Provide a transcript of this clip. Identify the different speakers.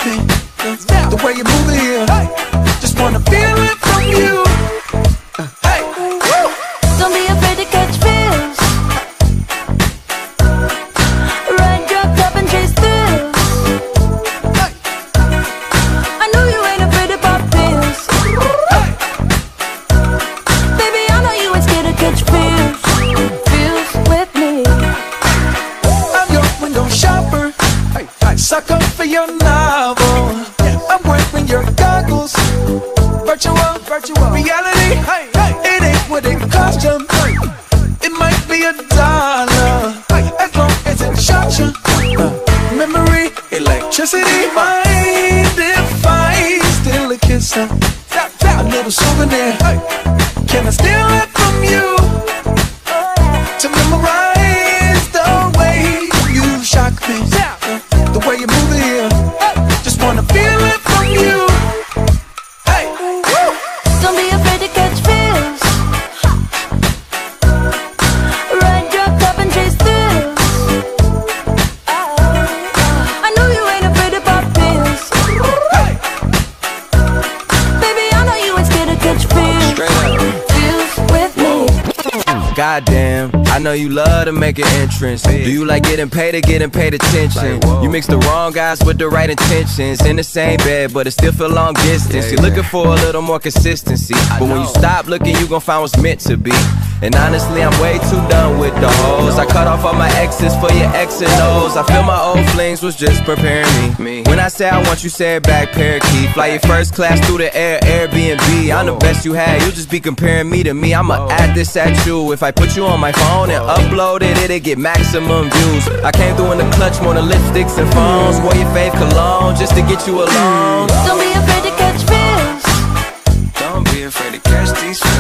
Speaker 1: me. The way you move it here, just wanna feel it from you. Hey, woo.
Speaker 2: Don't be afraid to catch feels. Ride your cup and chase thrills. I know you ain't afraid to pop pills. Baby, I know you ain't scared to catch feels. Feels with me.
Speaker 1: I'm your window shopper, sucker for your novel. I'm wearing your goggles. Virtual reality. It ain't what it cost you. It might be $1 as long as it shot you. Memory, electricity, mind if I steal a kiss, a little souvenir. Can I steal it from you to memorize the way you shock me, the way you move it here? Just wanna feel it from you. Hey, woo.
Speaker 2: Don't be afraid to catch feels. Ride your cup and chase thrills. I know you ain't afraid to pop pills. Baby, I know you ain't scared to catch feels. Feels with me.
Speaker 3: Goddamn, I know you love to make an entrance. Do you like getting paid or getting paid attention? You mix the wrong guys with the right intentions. In the same bed, but it still feel long distance. You're looking for a little more consistency, but when you stop looking, you gon' find what's meant to be. And honestly, I'm way too done with the hoes. I cut off all my exes for your X and O's. I feel my old flings was just preparing me. When I say I want you, say it back, parakeet. Fly your first class through the air, Airbnb. I'm the best you had, you'll just be comparing me to me. I'ma add this at you. If I put you on my phone and upload it, it'll get maximum views. I came through in the clutch, more than lipsticks and phones. Wore your fave cologne just to get you alone.
Speaker 2: Don't be afraid to catch feels.
Speaker 3: Don't be afraid to catch these feels.